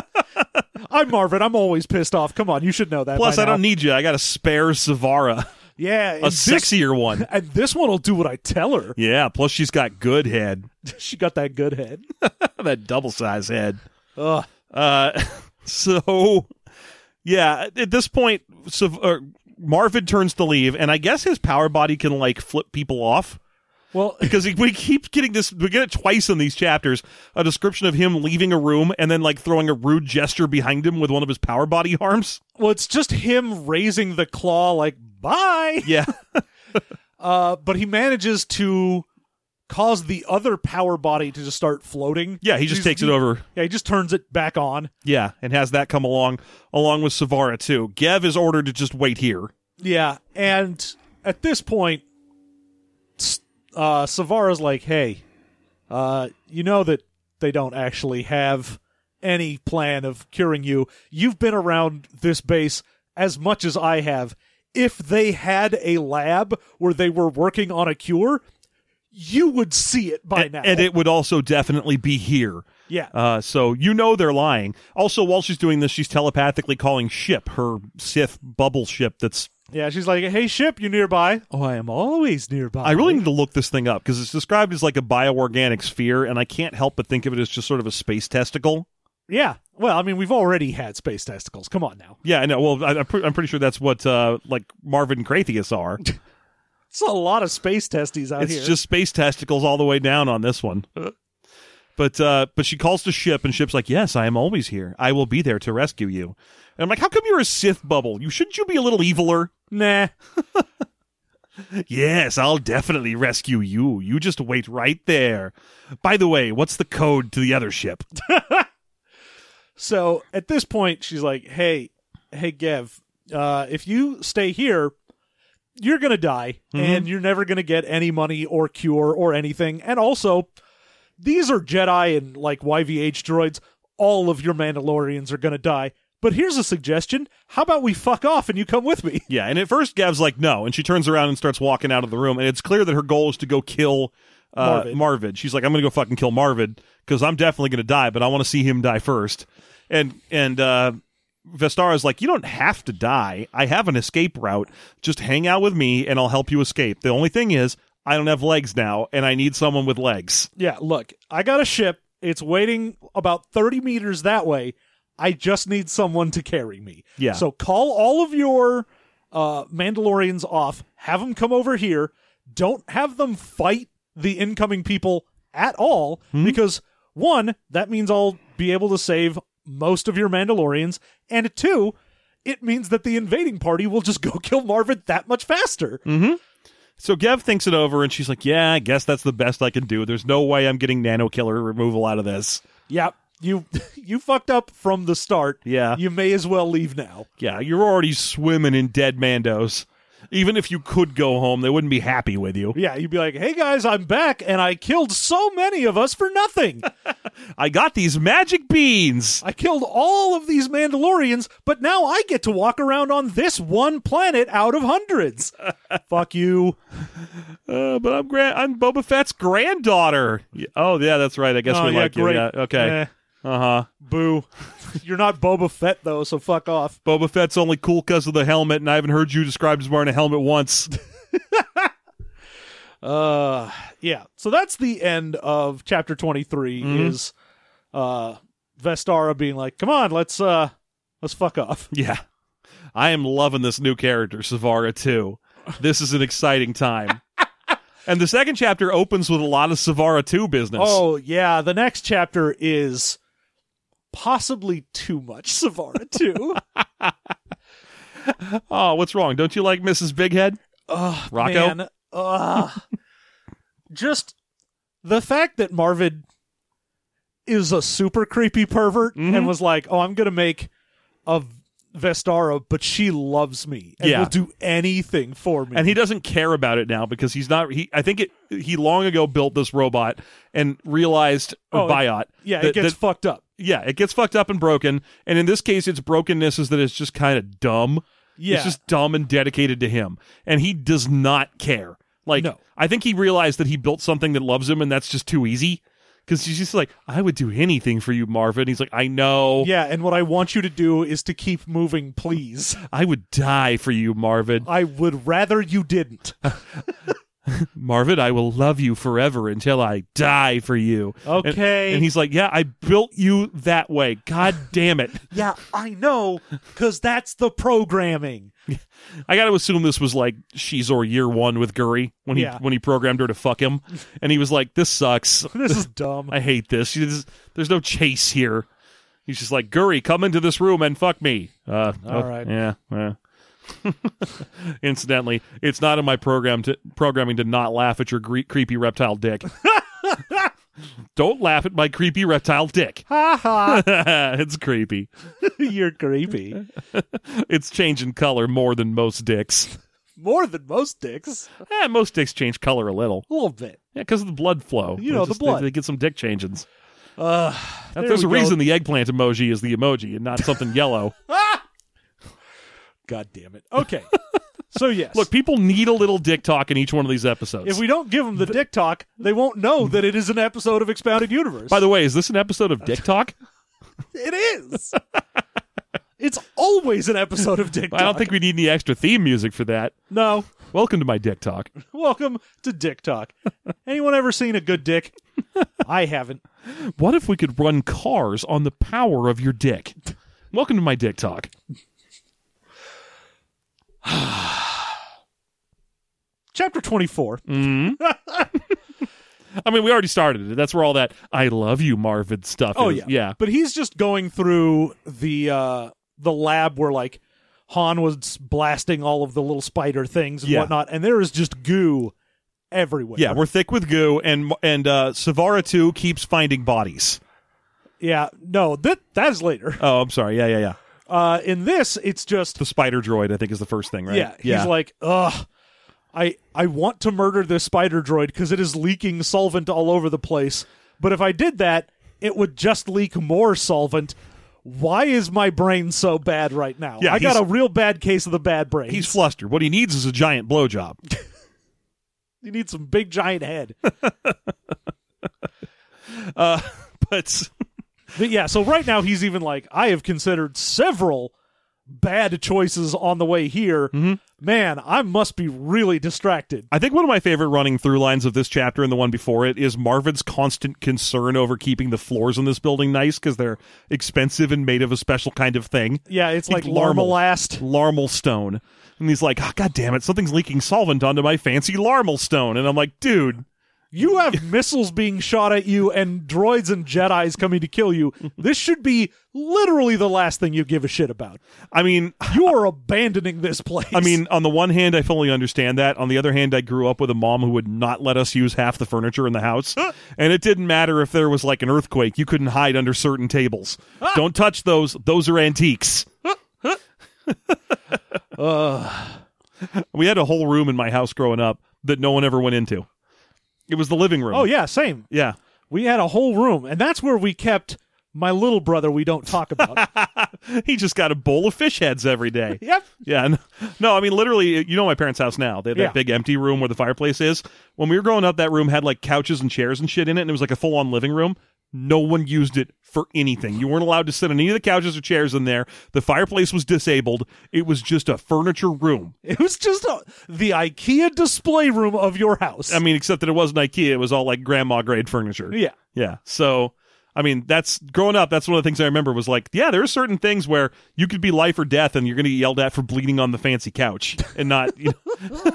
I'm Marvin. I'm always pissed off. Come on, you should know that. Plus, by I now. don't need you. I got a spare Savara. Yeah. A sexier this, one. And this one will do what I tell her. Yeah, plus she's got good head. She got that good head. That double-size head. Ugh. Uh, so, yeah, at this point, so, uh, Marvin turns to leave, and I guess his power body can, like, flip people off. Well, because he, we keep getting this, we get it twice in these chapters, a description of him leaving a room and then, like, throwing a rude gesture behind him with one of his power body arms. Well, it's just him raising the claw, like, bye. Yeah. uh, but he manages to cause the other power body to just start floating. Yeah, he just He's, takes he, it over. Yeah, he just turns it back on. Yeah, and has that come along, along with Savara, too. Gev is ordered to just wait here. Yeah, and at this point, uh, Savara's like, hey, uh, you know that they don't actually have any plan of curing you. You've been around this base as much as I have. If they had a lab where they were working on a cure, you would see it by and, now. And it would also definitely be here. Yeah. Uh, so you know they're lying. Also, while she's doing this, she's telepathically calling Ship, her Sith bubble ship that's... Yeah, she's like, hey, Ship, you nearby? Oh, I am always nearby. I really need to look this thing up, because it's described as like a bioorganic sphere, and I can't help but think of it as just sort of a space testicle. Yeah. Well, I mean, we've already had space testicles. Come on now. Yeah, I know. Well, I, I'm, pre- I'm pretty sure that's what, uh, like, Marvin and Kratheus are. It's a lot of space testes out it's here. It's just space testicles all the way down on this one. But uh, but she calls to Ship, and Ship's like, yes, I am always here. I will be there to rescue you. And I'm like, how come you're a Sith bubble? You Shouldn't you be a little eviler? Nah. Yes, I'll definitely rescue you. You just wait right there. By the way, what's the code to the other ship? So at this point, she's like, hey, hey, Gev, uh, if you stay here, you're going to die, mm-hmm. and you're never going to get any money or cure or anything. And also, these are Jedi and, like, Y V H droids. All of your Mandalorians are going to die. But here's a suggestion. How about we fuck off and you come with me? Yeah, and at first, Gav's like, no. And she turns around and starts walking out of the room. And it's clear that her goal is to go kill uh, Marvin. Marvin. She's like, I'm going to go fucking kill Marvin because I'm definitely going to die, but I want to see him die first. And, and, uh... Vestara's like, you don't have to die. I have an escape route. Just hang out with me and I'll help you escape. The only thing is, I don't have legs now, and I need someone with legs. Yeah, look, I got a ship. It's waiting about thirty meters that way. I just need someone to carry me. Yeah. So call all of your uh, Mandalorians off. Have them come over here. Don't have them fight the incoming people at all, mm-hmm. because, one, that means I'll be able to save most of your Mandalorians, and two, it means that the invading party will just go kill Marvin that much faster. Mm-hmm. So Gev thinks it over, and she's like, yeah, I guess that's the best I can do. There's no way I'm getting nano killer removal out of this. Yep. You you fucked up from the start. Yeah. You may as well leave now. Yeah, you're already swimming in dead Mandos. Even if you could go home, they wouldn't be happy with you. Yeah, you'd be like, hey guys, I'm back, and I killed so many of us for nothing. I got these magic beans. I killed all of these Mandalorians, but now I get to walk around on this one planet out of hundreds. Fuck you. Uh, but I'm Gra- I'm Boba Fett's granddaughter. Oh, yeah, that's right. I guess oh, we yeah, like great. you. Yeah, okay. Eh. Uh-huh. Boo. You're not Boba Fett, though, so fuck off. Boba Fett's only cool because of the helmet, and I haven't heard you described as wearing a helmet once. uh, yeah. So that's the end of chapter twenty-three, Mhm. is uh, Vestara being like, come on, let's uh, let's fuck off. Yeah. I am loving this new character, Savara two. This is an exciting time. And the second chapter opens with a lot of Savara two business. Oh, yeah. The next chapter is possibly too much Savara two. Oh, what's wrong? Don't you like Missus Bighead? Ugh, Rocco? man. Ugh. Just the fact that Marvid is a super creepy pervert Mhm. and was like, oh, I'm going to make a Vestara, but she loves me and Yeah. will do anything for me. And he doesn't care about it now because he's not. He, I think it. He long ago built this robot and realized, or Oh, it- Biot. yeah, that- it gets that- fucked up. Yeah, it gets fucked up and broken. And in this case, its brokenness is that it's just kind of dumb. Yeah. It's just dumb and dedicated to him. And he does not care. Like, No. I think he realized that he built something that loves him, and that's just too easy. Because he's just like, I would do anything for you, Marvin. He's like, I know. Yeah, and what I want you to do is to keep moving, please. I would die for you, Marvin. I would rather you didn't. Marvin, I will love you forever until I die for you. And- Okay. And, he's like, yeah, I built you that way. God damn it. Yeah, I know, because that's the programming. I got to assume this was like Shizor year one with Guri when he Yeah. when he programmed her to fuck him. And he was like, this sucks. This is dumb. I hate this. She's- There's no chase here. He's just like, Guri, come into this room and fuck me. Uh, All oh, right. Yeah. yeah. Incidentally, it's not in my program to, programming to not laugh at your gre- creepy reptile dick. Don't laugh at my creepy reptile dick. Ha ha. It's creepy. You're creepy. It's changing color more than most dicks. More than most dicks. Eh, most dicks change color a little. A little bit. Yeah, because of the blood flow. You They know, the just- blood. They, they get some dick changings. Uh, there There's a we go. reason the eggplant emoji is the emoji and not something yellow. God damn it. Okay. So, yes. Look, people need a little dick talk in each one of these episodes. if we don't give them the dick talk, they won't know that it is an episode of Expounded Universe. By the way, is this an episode of Dick Talk? it is. It's always an episode of Dick Talk. I don't think we need any extra theme music for that. No. Welcome to my Dick Talk. Welcome to Dick Talk. Anyone ever seen a good dick? I haven't. What if we could run cars on the power of your dick? Welcome to my Dick Talk. Chapter twenty-four. Mm. I mean, we already started it. That's where all that "I love you, Marvin" stuff Oh is. yeah, yeah. But he's just going through the uh, the lab where like Han was blasting all of the little spider things and Yeah. whatnot, and there is just goo everywhere. Yeah, we're thick with goo, and and uh, Savara two keeps finding bodies. yeah. No, that that is later. Oh, I'm sorry. Yeah, yeah, yeah. Uh, in this, it's just The spider droid, I think, is the first thing, right? yeah. He's like, ugh. I I want to murder this spider droid because it is leaking solvent all over the place. But if I did that, it would just leak more solvent. Why is my brain so bad right now? Yeah, I got he's- a real bad case of the bad brain. he's flustered. What he needs is a giant blowjob. You need some big giant head. uh, but But yeah, so right now he's even like, I have considered several bad choices on the way here. Mm-hmm. Man, I must be really distracted. I think one of my favorite running through lines of this chapter and the one before it is Marvin's constant concern over keeping the floors in this building nice because they're expensive and made of a special kind of thing. Yeah, it's like Larmal. Larmalast. Larmal stone. And he's like, oh, God damn it, something's leaking solvent onto my fancy Larmal stone. And I'm like, dude, You have missiles being shot at you and droids and Jedis coming to kill you. This should be literally the last thing you give a shit about. I mean, You are abandoning this place. I mean, on the one hand, I fully understand that. On the other hand, I grew up with a mom who would not let us use half the furniture in the house. And it didn't matter if there was like an earthquake. You couldn't hide under certain tables. Don't touch those. Those are antiques. uh, We had a whole room in my house growing up that no one ever went into. It was the living room. oh, yeah, same. Yeah. We had a whole room, and that's where we kept my little brother we don't talk about. He just got a bowl of fish heads every day. Yep. Yeah. No, no, I mean, literally, you know my parents' house now. They have that Yeah. big empty room where the fireplace is. When we were growing up, that room had like couches and chairs and shit in it, and it was like a full-on living room. No one used it for anything. You weren't allowed to sit on any of the couches or chairs in there. The fireplace was disabled. It was just a furniture room. It was just a, the IKEA display room of your house. I mean, except that it wasn't IKEA. It was all like grandma grade furniture. Yeah. Yeah. So, I mean, that's growing up. That's one of the things I remember was like, yeah, there are certain things where you could be life or death and you're going to get yelled at for bleeding on the fancy couch and not, you know.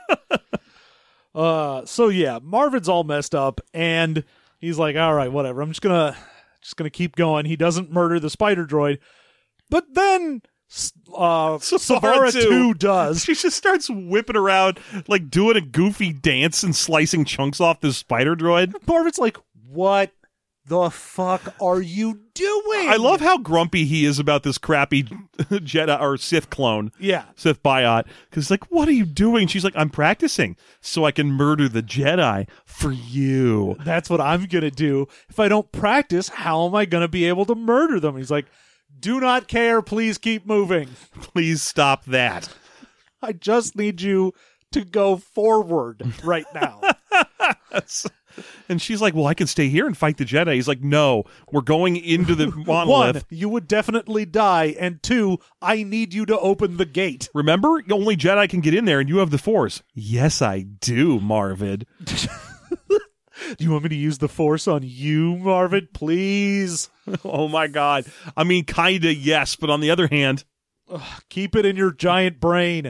uh, so yeah, Marvin's all messed up and he's like, all right, whatever. I'm just going to, just going to keep going. He doesn't murder the spider droid, but then, uh, Savara two does. She just starts whipping around, like doing a goofy dance and slicing chunks off this spider droid. Marvin's like, what the fuck are you doing? I love how grumpy he is about this crappy Jedi or Sith clone. Yeah. Sith Biot. Because, like, what are you doing? She's like, I'm practicing so I can murder the Jedi for you. That's what I'm going to do. If I don't practice, how am I going to be able to murder them? He's like, do not care. Please keep moving. Please stop that. I just need you to go forward right now. And she's like, well, I can stay here and fight the Jedi. He's like, no, we're going into the monolith. One, you would definitely die. And two, I need you to open the gate. Remember, only Jedi can get in there and you have the Force. Yes, I do, Marvid. Do you want me to use the Force on you, Marvid? Please. Oh, my God. I mean, kind of, yes. But on the other hand, Ugh, keep it in your giant brain.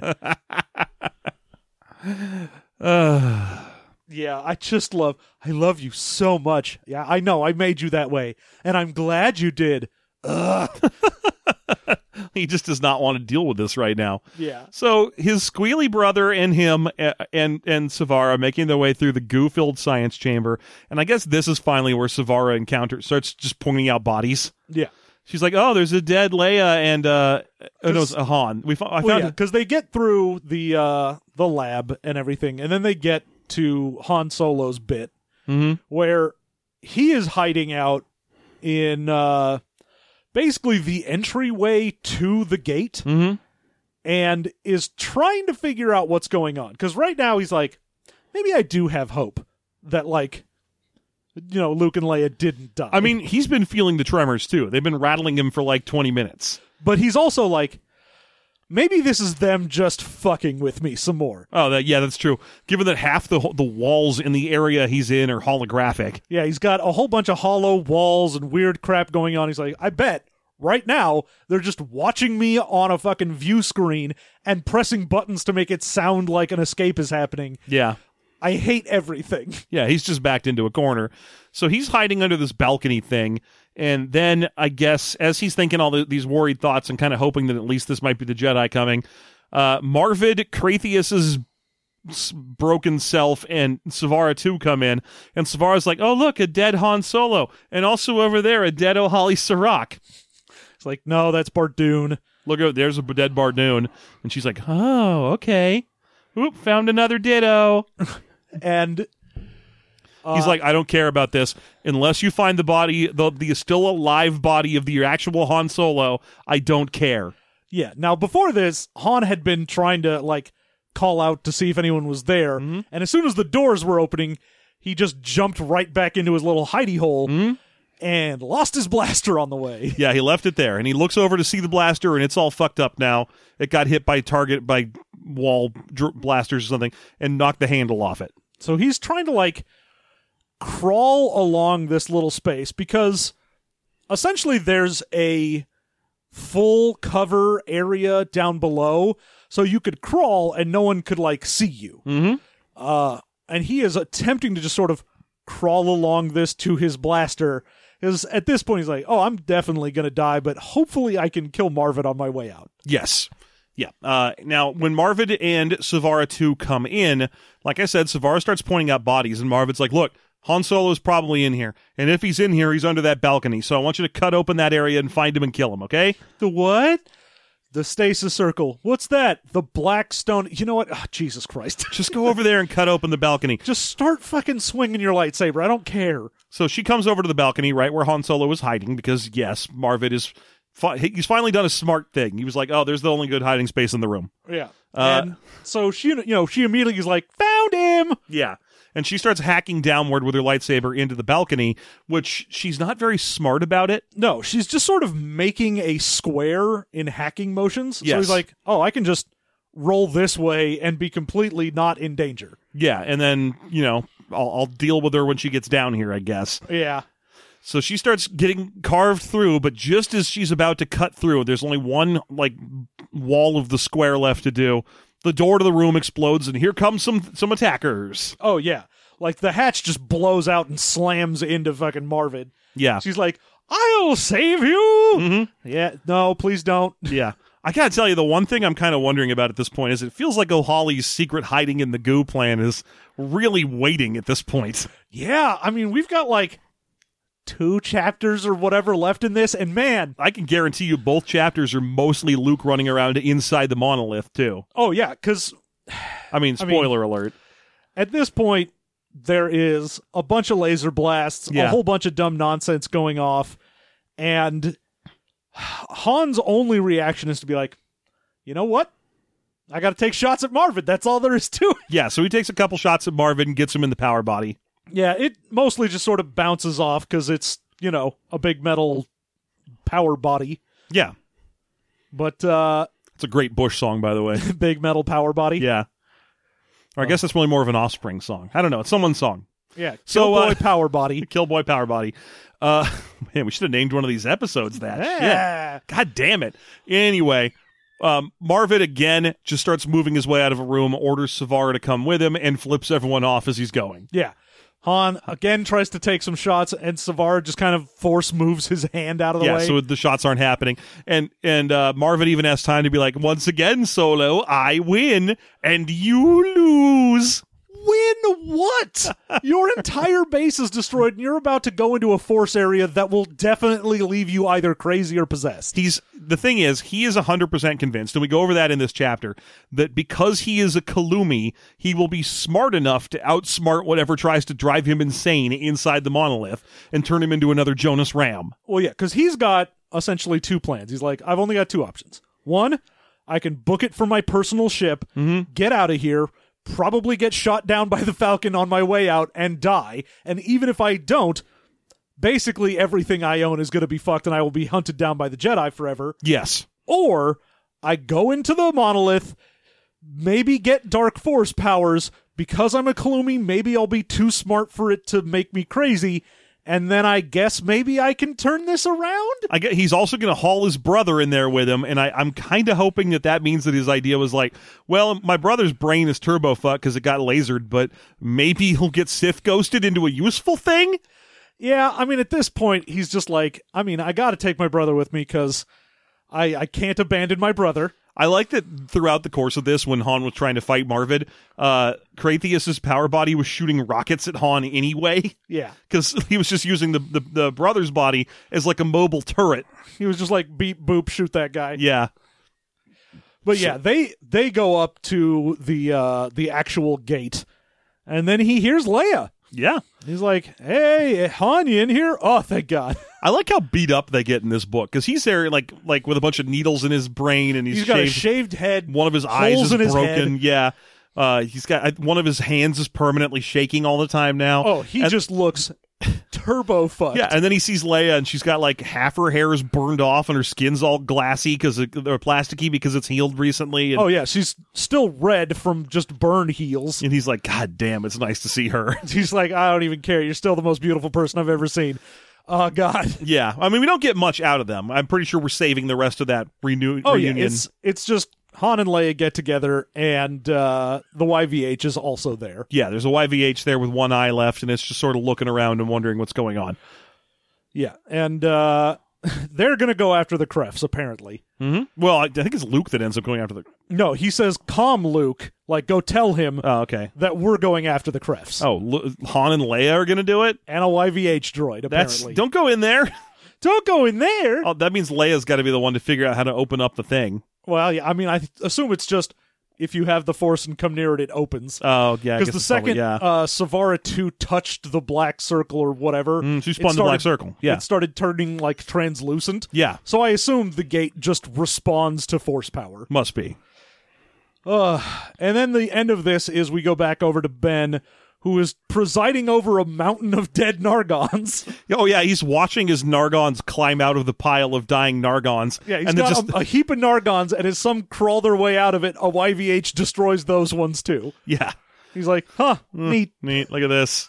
uh, Yeah, I just love, I love you so much. Yeah, I know, I made you that way. And I'm glad you did. Ugh. He just does not want to deal with this right now. Yeah. So his squealy brother and him uh, and and Savara making their way through the goo-filled science chamber. And I guess this is finally where Savara encounters, starts just pointing out bodies. Yeah. She's like, oh, there's a dead Leia and uh, oh, no, it's a Han. We fo- I Well, found yeah, because they get through the uh, the lab and everything, and then they get to Han Solo's bit, Mhm. where he is hiding out in uh, basically the entryway to the gate, Mhm. and is trying to figure out what's going on. Because right now he's like, maybe I do have hope that, like, you know, Luke and Leia didn't die. I mean, he's been feeling the tremors, too. They've been rattling him for like twenty minutes. But he's also like, maybe this is them just fucking with me some more. Oh, that, yeah, that's true. Given that half the the walls in the area he's in are holographic. Yeah, he's got a whole bunch of hollow walls and weird crap going on. He's like, I bet right now they're just watching me on a fucking view screen and pressing buttons to make it sound like an escape is happening. Yeah. I hate everything. Yeah, he's just backed into a corner. So he's hiding under this balcony thing. And then, I guess, as he's thinking all the, these worried thoughts and kind of hoping that at least this might be the Jedi coming, uh, Marvid, Kratheus's s- broken self, and Savara two come in. And Savara's like, oh, look, a dead Han Solo. And also over there, a dead O'Holly Sirach. It's like, no, that's Bardoon. Look, out, there's a dead Bardoon. And she's like, oh, okay. Oop, found another ditto. And uh, He's like, I don't care about this. Unless you find the body, the, the still alive body of the actual Han Solo, I don't care. yeah. Now, before this, Han had been trying to, like, call out to see if anyone was there. Mm-hmm. And as soon as the doors were opening, he just jumped right back into his little hidey hole Mm-hmm. and lost his blaster on the way. Yeah, he left it there. And he looks over to see the blaster, and it's all fucked up now. It got hit by target, by wall dr- blasters or something, and knocked the handle off it. So he's trying to, like, crawl along this little space because essentially there's a full cover area down below, so you could crawl and no one could, like, see you. Mm-hmm. Uh, and he is attempting to just sort of crawl along this to his blaster. Because at this point he's like, oh, I'm definitely going to die, but hopefully I can kill Marvin on my way out. Yes. Yeah. Uh, now, when Marvid and Savara two come in, like I said, Savara starts pointing out bodies, and Marvid's like, look, Han Solo's probably in here. And if he's in here, he's under that balcony. So I want you to cut open that area and find him and kill him, okay? The what? The stasis circle. What's that? The black stone. You know what? Oh, Jesus Christ. Just go over there and cut open the balcony. Just start fucking swinging your lightsaber. I don't care. So she comes over to the balcony, right where Han Solo is hiding, because, yes, Marvid is... Fi- he's finally done a smart thing. He was like, oh, there's the only good hiding space in the room. Yeah. Uh, and so she, you know, she immediately is like, found him. Yeah. And she starts hacking downward with her lightsaber into the balcony, which she's not very smart about it. No, she's just sort of making a square in hacking motions. So Yes. he's like, oh, I can just roll this way and be completely not in danger. Yeah, and then, you know, I'll, I'll deal with her when she gets down here, I guess. Yeah. So she starts getting carved through, but just as she's about to cut through, there's only one, like, wall of the square left to do. The door to the room explodes, and here come some some attackers. Oh, yeah. Like, the hatch just blows out and slams into fucking Marvin. Yeah. She's like, I'll save you! Mm-hmm. Yeah, no, please don't. Yeah. I gotta tell you, the one thing I'm kind of wondering about at this point is it feels like O'Holly's secret hiding in the goo plan is really waiting at this point. Yeah, I mean, we've got, like, two chapters or whatever left in this, and man, I can guarantee you both chapters are mostly Luke running around inside the monolith, too. oh, yeah, because I mean, I mean- spoiler alert. at this point, there is a bunch of laser blasts, Yeah. a whole bunch of dumb nonsense going off, and Han's only reaction is to be like, you know what? I got to take shots at Marvin. That's all there is to it. Yeah, so he takes a couple shots at Marvin, gets him in the power body. Yeah, it mostly just sort of bounces off because it's, you know, a big metal power body. Yeah. But, uh, It's a great Bush song, by the way. big metal power body. Yeah. Or I guess that's really more of an Offspring song. I don't know. It's someone's song. Yeah. So, Killboy uh, power body. Killboy Power Body. Uh, man, we should have named one of these episodes that. Yeah. Shit. God damn it. Anyway, um, Marvin again just starts moving his way out of a room, orders Savara to come with him, and flips everyone off as he's going. Yeah. Han again tries to take some shots, and Savara just kind of force moves his hand out of the Yeah, way. so the shots aren't happening. And and uh, Marvin even has time to be like, once again, Solo, I win, and you lose. Win what? Your entire base is destroyed, and you're about to go into a force area that will definitely leave you either crazy or possessed. He's the thing is he is one hundred percent convinced, and we go over that in this chapter, that because he is a Kalumi, he will be smart enough to outsmart whatever tries to drive him insane inside the monolith and turn him into another Jonas Ram. Well, yeah, because he's got essentially two plans. He's like, I've only got two options. One, I can book it from my personal ship, get out of here, probably get shot down by the Falcon on my way out and die. And even if I don't, basically everything I own is going to be fucked and I will be hunted down by the Jedi forever. Yes. Or I go into the monolith, maybe get Dark Force powers. Because I'm a Kalumi, maybe I'll be too smart for it to make me crazy. And then I guess maybe I can turn this around? I get, he's also going to haul his brother in there with him, and I, I'm kind of hoping that that means that his idea was like, well, my brother's brain is turbo fucked because it got lasered, but maybe he'll get Sith ghosted into a useful thing? Yeah, I mean, at this point, he's just like, I mean, I got to take my brother with me because I, I can't abandon my brother. I like that throughout the course of this, when Han was trying to fight Marvid, uh, Kratheus' power body was shooting rockets at Han anyway, Yeah. because he was just using the, the, the brother's body as like a mobile turret. He was just like, beep, boop, shoot that guy. Yeah. But yeah, they they go up to the uh, the actual gate, and then he hears Leia. Yeah. He's like, hey, Han, you in here? Oh, thank God. I like how beat up they get in this book, because he's there like like with a bunch of needles in his brain, and he's, he's got shaved, a shaved head. one of his eyes holes is in his broken. head. Yeah. Uh, he's got I- one of his hands is permanently shaking all the time now. Oh, he And- just looks turbo fucked. Yeah, and then he sees Leia, and she's got like half her hair is burned off, and her skin's all glassy because they're plasticky because it's healed recently. And, Oh, yeah, she's still red from just burned heels. and he's like, God damn, it's nice to see her. He's like, I don't even care. You're still the most beautiful person I've ever seen. Oh, God. Yeah, I mean, we don't get much out of them. I'm pretty sure we're saving the rest of that renew- Oh, reunion. yeah, it's, it's just Han and Leia get together, and uh, the Y V H is also there. Yeah, there's a Y V H there with one eye left, and it's just sort of looking around and wondering what's going on. Yeah, and uh, they're going to go after the Krefts, apparently. Mm-hmm. Well, I, I think it's Luke that ends up going after the... No, he says, calm Luke, like, go tell him Oh, okay. that we're going after the Krefts. Oh, Lu- Han and Leia are going to do it? And a Y V H droid, That's apparently. Don't go in there. Don't go in there! Oh, that means Leia's got to be the one to figure out how to open up the thing. Well, yeah, I mean, I th- assume it's just if you have the Force and come near it, it opens. Oh, yeah. I Because guess the it's probably- second yeah. uh, Savara two touched the black circle or whatever, Mm, she it spun the started- black circle. Yeah. it started turning like translucent. Yeah, So I assume the gate just responds to Force power. must be. Uh, and then the end of this is we go back over to Ben, who is presiding over a mountain of dead Nargons. Oh, yeah, he's watching his Nargons climb out of the pile of dying Nargons. Yeah, he's and got just, a, a heap of Nargons, and as some crawl their way out of it, a Y V H destroys those ones too. Yeah. He's like, huh, Mm, neat. Neat, look at this.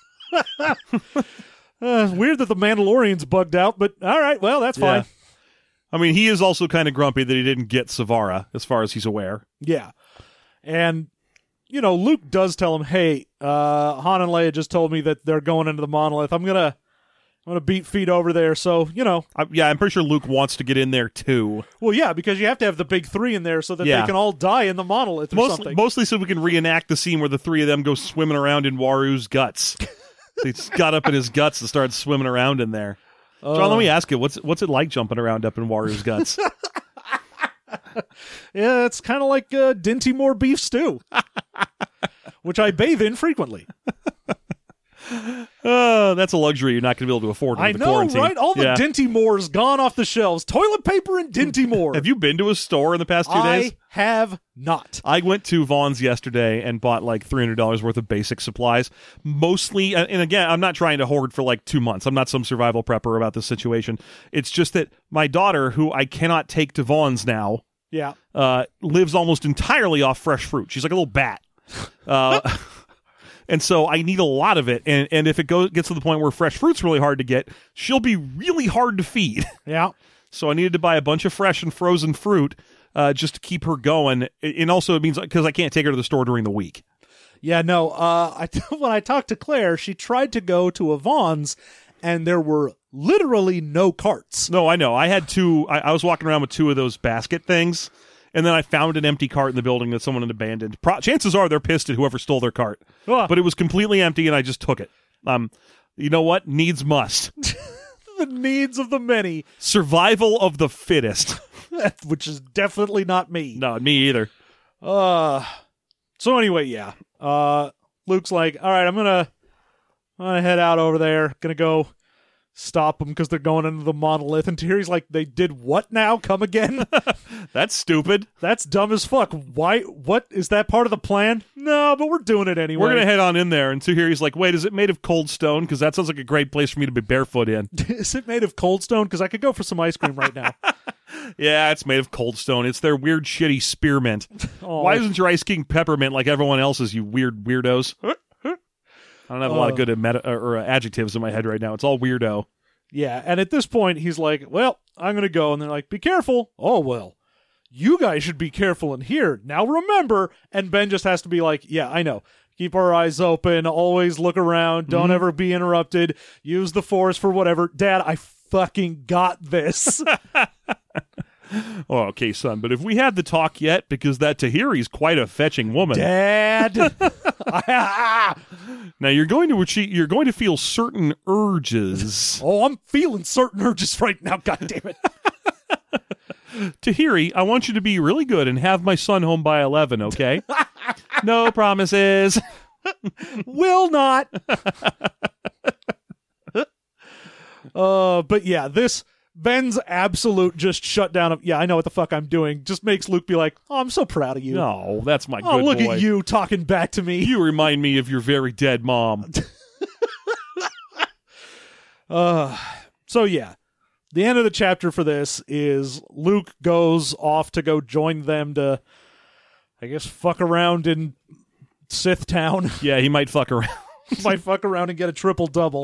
Uh, weird that the Mandalorian's bugged out, but all right, well, that's fine. Yeah. I mean, he is also kind of grumpy that he didn't get Savara, as far as he's aware. Yeah. And, you know, Luke does tell him, hey, uh, Han and Leia just told me that they're going into the monolith. I'm going to I'm gonna beat feet over there. So, you know. I, yeah, I'm pretty sure Luke wants to get in there, too. Well, yeah, because you have to have the big three in there so that Yeah. they can all die in the monolith or Mostly, something. mostly so we can reenact the scene where the three of them go swimming around in Waru's guts. They just got up in his guts and started swimming around in there. John, Uh, let me ask you, what's what's it like jumping around up in Waru's guts? Yeah, it's kind of like uh, Dinty Moore beef stew, which I bathe in frequently. Uh, that's a luxury you're not going to be able to afford I with the know, quarantine. right? All the Yeah. Dinty Moores gone off the shelves. Toilet paper and Dinty Moore. Have you been to a store in the past two I days? have not. I went to Vaughn's yesterday and bought like three hundred dollars worth of basic supplies. Mostly, and again, I'm not trying to hoard for like two months. I'm not some survival prepper about this situation. It's just that my daughter, who I cannot take to Vaughn's now, Yeah. uh, lives almost entirely off fresh fruit. She's like a little bat. Uh, and so I need a lot of it. And, and if it goes, gets to the point where fresh fruit's really hard to get, she'll be really hard to feed. Yeah. So I needed to buy a bunch of fresh and frozen fruit uh, just to keep her going. And also it means because I can't take her to the store during the week. Yeah, no. Uh, I when I talked to Claire, she tried to go to a Vaughn's, and there were literally no carts. No, I know. I had two. I, I was walking around with two of those basket things, and then I found an empty cart in the building that someone had abandoned. Pro- chances are they're pissed at whoever stole their cart. Ah. But it was completely empty, and I just took it. Um, you know what? Needs must. The needs of the many, Survival of the fittest. which is definitely not me. No, me either. Uh, so anyway, yeah. Uh, Luke's like, all right, I'm gonna, I'm gonna head out over there. Gonna go stop them because they're going into the monolith. And Terry's like, they did what now? Come again? That's stupid. That's dumb as fuck. Why? What is that part of the plan? No, but we're doing it anyway. We're going to head on in there. And so here he's like, wait, is it made of cold stone? Because that sounds like a great place for me to be barefoot in. Is it made of cold stone? Because I could go for some ice cream right now. Yeah, it's made of cold stone. It's their weird, shitty spearmint. Oh. Why isn't your Ice King peppermint like everyone else's, you weird weirdos? I don't have a lot of Uh. good meta- or uh, adjectives in my head right now. It's all weirdo. Yeah, and at this point, he's like, well, I'm going to go. And they're like, be careful. Oh, well, you guys should be careful in here. Now remember. And Ben just has to be like, yeah, I know. Keep our eyes open. Always look around. Don't ever be interrupted. Use the force for whatever. Dad, I fucking got this. Oh, okay, son. But if we had the talk yet, because that Tahiri's quite a fetching woman. Dad. Now you're going to achieve, you're going to feel certain urges. Oh, I'm feeling certain urges right now. God damn it. Tahiri, I want you to be really good and have my son home by eleven, okay? No promises. Will not. uh, but yeah, this Ben's absolute just shutdown of, yeah, I know what the fuck I'm doing, just makes Luke be like, oh, I'm so proud of you. No, that's my oh, good look boy. at you talking back to me. You remind me of your very dead mom. Uh, so yeah, the end of the chapter for this is Luke goes off to go join them to, I guess, fuck around in Sith Town. Yeah, he might fuck around. Might fuck around and get a triple double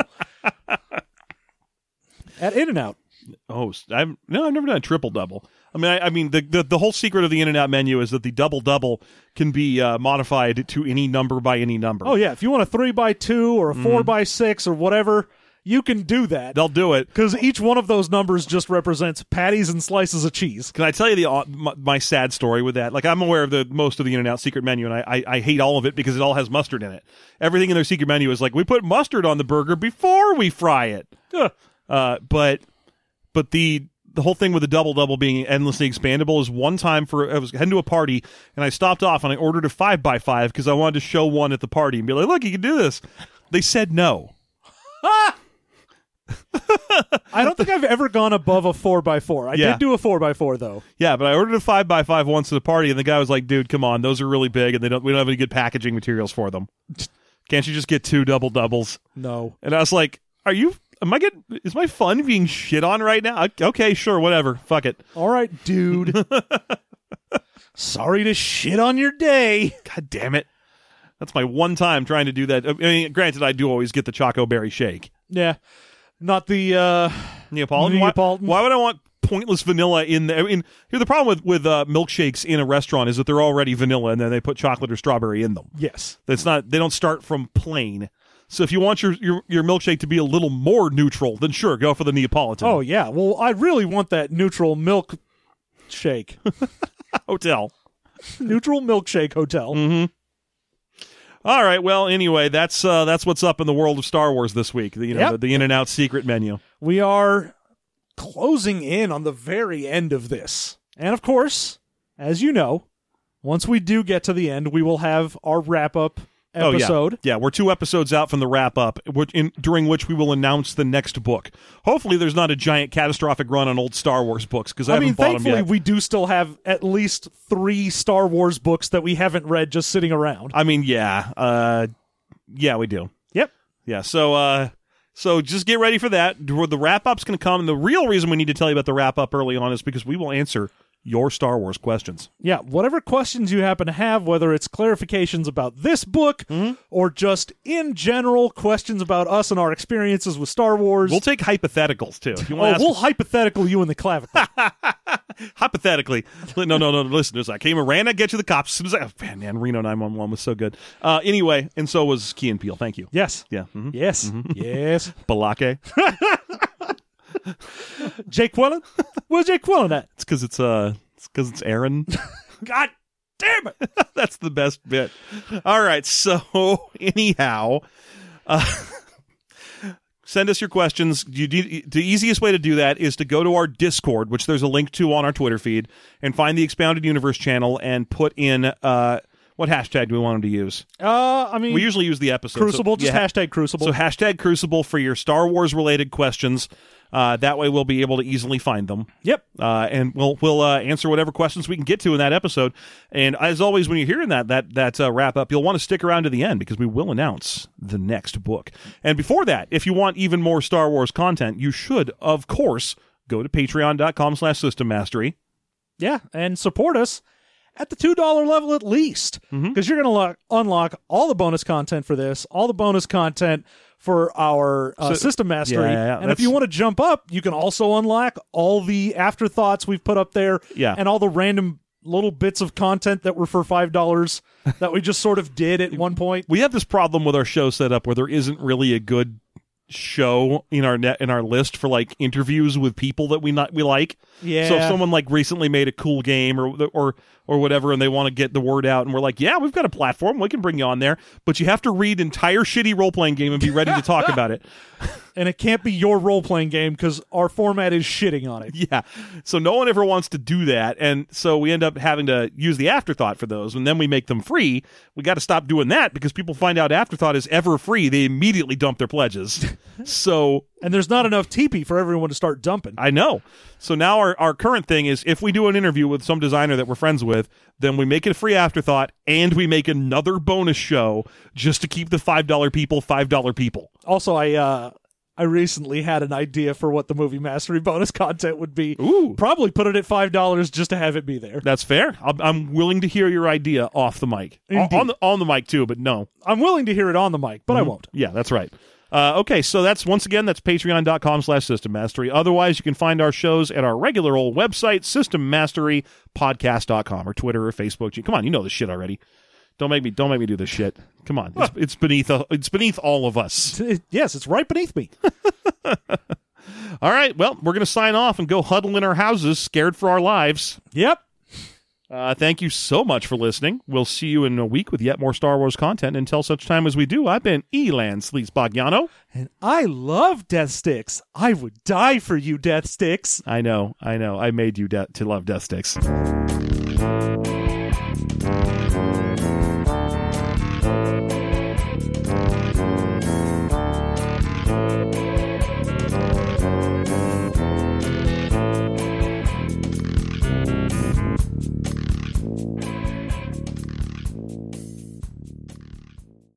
at In-N-Out. Oh, I've no, I've never done a triple double. I mean, I, I mean, the, the the whole secret of the In-N-Out menu is that the double double can be uh, modified to any number by any number. Oh yeah, if you want a three by two or a four Mm-hmm. by six or whatever, you can do that. They'll do it. Because each one of those numbers just represents patties and slices of cheese. Can I tell you the uh, my, my sad story with that? Like, I'm aware of the most of the In-N-Out secret menu, and I, I I hate all of it because it all has mustard in it. Everything in their secret menu is like, we put mustard on the burger before we fry it. Ugh. Uh, but but the the whole thing with the double double being endlessly expandable is one time for I was heading to a party and I stopped off and I ordered a five by five because I wanted to show one at the party and be like, look, you can do this. They said no. I don't think I've ever gone above a four by four. I Yeah. did do a four by four though. Yeah, but I ordered a five by five once at a party, and the guy was like, "Dude, come on, those are really big, and they don't. We don't have any good packaging materials for them. Can't you just get two double doubles? No. And I was like, are you, am I getting, is my fun being shit on right now? Okay, sure, whatever. Fuck it. All right, dude. Sorry to shit on your day. God damn it. That's my one time trying to do that. I mean, granted, I do always get the Choco Berry Shake. Yeah. Not the uh, Neapolitan? Neapolitan. Why, why would I want pointless vanilla in there? I mean, here the problem with, with uh, milkshakes in a restaurant is that they're already vanilla and then they put chocolate or strawberry in them. Yes. That's not, they don't start from plain. So if you want your, your, your milkshake to be a little more neutral, then sure, go for the Neapolitan. Oh, yeah. Well, I really want that neutral milk shake. Hotel. Neutral milkshake hotel. Mm-hmm. All right. Well, anyway, that's uh, that's what's up in the world of Star Wars this week. The, you know, Yep. the, the in and out secret menu. We are closing in on the very end of this. And of course, as you know, once we do get to the end, we will have our wrap-up episode. Oh, yeah. yeah, we're two episodes out from the wrap-up, which in, during which we will announce the next book. Hopefully there's not a giant catastrophic run on old Star Wars books, because I, I haven't mean, bought them thankfully, yet. we do still have at least three Star Wars books that we haven't read just sitting around. I mean, yeah. Uh, yeah, we do. Yep. Yeah, so uh, so just get ready for that. The wrap-up's going to come, and the real reason we need to tell you about the wrap-up early on is because we will answer your Star Wars questions. Yeah, whatever questions you happen to have, whether it's clarifications about this book Mm-hmm. or just in general questions about us and our experiences with Star Wars. We'll take hypotheticals, too. If you oh, want to ask we'll hypothetical you in the clavicle. Hypothetically, no, no, no, no, listeners, I came and ran to get you the cops. As soon as I, oh, man, man, Reno nine one one was so good. Uh, anyway, and so was Key and Peele. Thank you. Yes. Yeah. Mm-hmm. Yes. Yes. Balake. Jake Quillen? Where's Jake Quillen at? It's because it's uh, it's because it's Aaron. God damn it. That's the best bit. All right. So anyhow, uh, send us your questions. You do, the easiest way to do that is to go to our Discord, which there's a link to on our Twitter feed, and find the Expounded Universe channel and put in uh, what hashtag do we want them to use? Uh, I mean, We usually use the episode. Crucible, so, just yeah, hashtag Crucible. So hashtag Crucible for your Star Wars related questions. Uh, that way we'll be able to easily find them. Yep. Uh, and we'll we'll uh, answer whatever questions we can get to in that episode. And as always, when you're hearing that that that uh, wrap up, you'll want to stick around to the end because we will announce the next book. And before that, if you want even more Star Wars content, you should, of course, go to patreon.com slash system mastery. Yeah, and support us at the two dollar level at least, because Mm-hmm. you're going to unlock all the bonus content for this, all the bonus content for our uh, So- System Mastery. Yeah, yeah, yeah, and if that's- you want to jump up, you can also unlock all the afterthoughts we've put up there Yeah. and all the random little bits of content that were for five dollars that we just sort of did at one point. We have this problem with our show set up where there isn't really a good show in our net in our list for like interviews with people that we not we like. Yeah. So if someone like recently made a cool game or or or whatever, and they want to get the word out, and we're like, yeah, we've got a platform, we can bring you on there, but you have to read entire shitty role playing game and be ready to talk about it. And it can't be your role-playing game because our format is shitting on it. Yeah. So no one ever wants to do that. And so we end up having to use the Afterthought for those, and then we make them free. We got to stop doing that because people find out Afterthought is ever free. They immediately dump their pledges. So And there's not enough T P for everyone to start dumping. I know. So now our, our current thing is if we do an interview with some designer that we're friends with, then we make it a free Afterthought and we make another bonus show just to keep the five dollar people five dollar people. Also, I uh, I recently had an idea for what the movie mastery bonus content would be. Ooh. Probably put it at five dollars just to have it be there. That's fair. I'm, I'm willing to hear your idea off the mic. Indeed. On the, on the mic too, but no. I'm willing to hear it on the mic, but I won't. Yeah, that's right. Uh, okay, so that's, once again, that's patreon.com slash system mastery. Otherwise, you can find our shows at our regular old website, system mastery podcast dot com, or Twitter or Facebook. Come on, you know this shit already. Don't make me don't make me do this shit. Come on. It's, it's beneath uh, it's beneath all of us. It- yes, it's right beneath me. All right, well, we're going to sign off and go huddle in our houses, scared for our lives. Yep. Uh, thank you so much for listening. We'll see you in a week with yet more Star Wars content. Until such time as we do, I've been Elan Sleaze-Boggiano. And I love Death Sticks. I would die for you, Death Sticks. I know, I know. I made you de- to love Death Sticks.